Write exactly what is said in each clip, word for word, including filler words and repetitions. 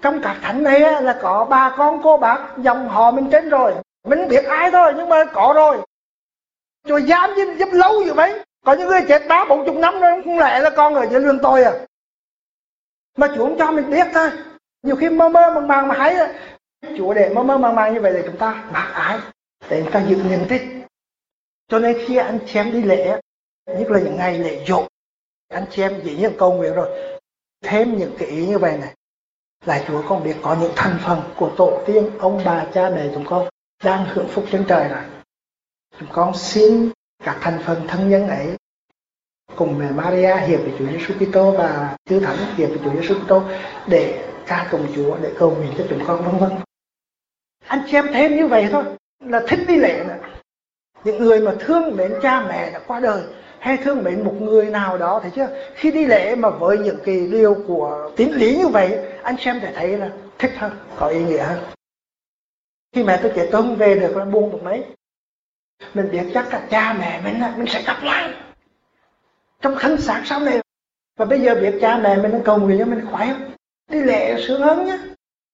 trong các thánh này á, là có bà con cô bác dòng họ mình trên rồi, mình biết ai thôi nhưng mà có rồi. Rồi dám giúp, giúp lâu như vậy. Có những người chết ba bốn chục năm rồi không lẽ là con ở dưới lương tôi à. Mà Chúa không cho mình biết thôi. Nhiều khi mơ mơ màng màng mà hay á, Chúa để mơ mơ màng màng như vậy để chúng ta bác ái, để chúng ta giữ nhận thức. Cho nên khi anh chị em đi lễ, nhất là những ngày lễ giỗ, anh chị em dĩ nhiên cầu nguyện rồi, thêm những cái ý như vậy này, là Chúa con biết có những thành phần của tổ tiên, ông bà, cha mẹ chúng con đang hưởng phúc trên trời rồi. Chúng con xin các thành phần thân nhân ấy cùng mẹ Maria hiệp với Chúa Giêsu Kitô và chư thánh hiệp với Chúa Giêsu Kitô để ca tụng Chúa, để cầu nguyện cho chúng con, vân vân. Anh chị em thêm như vậy thôi là thích đi lễ nữa. Những người mà thương mến cha mẹ đã qua đời, hay thương mến một người nào đó, thấy chưa? Khi đi lễ mà với những cái điều của tín lý như vậy, anh xem sẽ thấy là thích hơn, có ý nghĩa hơn. Khi mẹ tôi chết tôi không về được là buồn một mấy. Mình biết chắc là cha mẹ mình mình sẽ gặp lại trong thân xác sau này. Và bây giờ biết cha mẹ mình đang cầu nguyện cho mình khỏe không? Đi lễ sướng hơn nhé.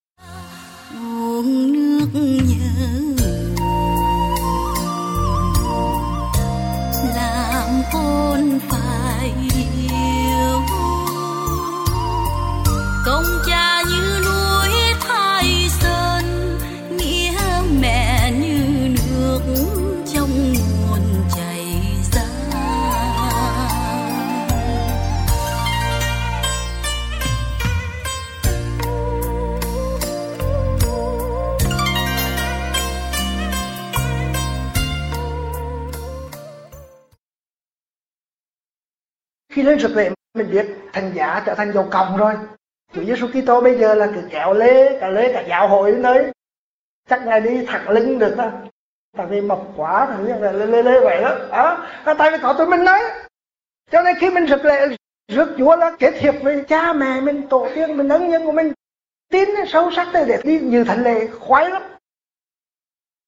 Uống nước nhớ làm con phải yêu, công cha như núi Thái Sơn, nghĩa mẹ như nước trong nguồn chảy ra. Khi lên rước lễ mình biết thành giá trở thành giàu còng rồi. Chúa Giêsu Kitô bây giờ là cứ kéo lê cả lê cả giáo hội đến đấy, chắc ngài đi thẳng lưng được đó, tại vì mập quá thì lê lê lê vậy đó. Đó, tại vì có tụi mình đấy. Cho nên khi mình rước lễ, rước Chúa là kết hiệp với cha mẹ mình, tổ tiên mình, ân nhân của mình, tin sâu sắc để đi dự thánh lễ khoái lắm.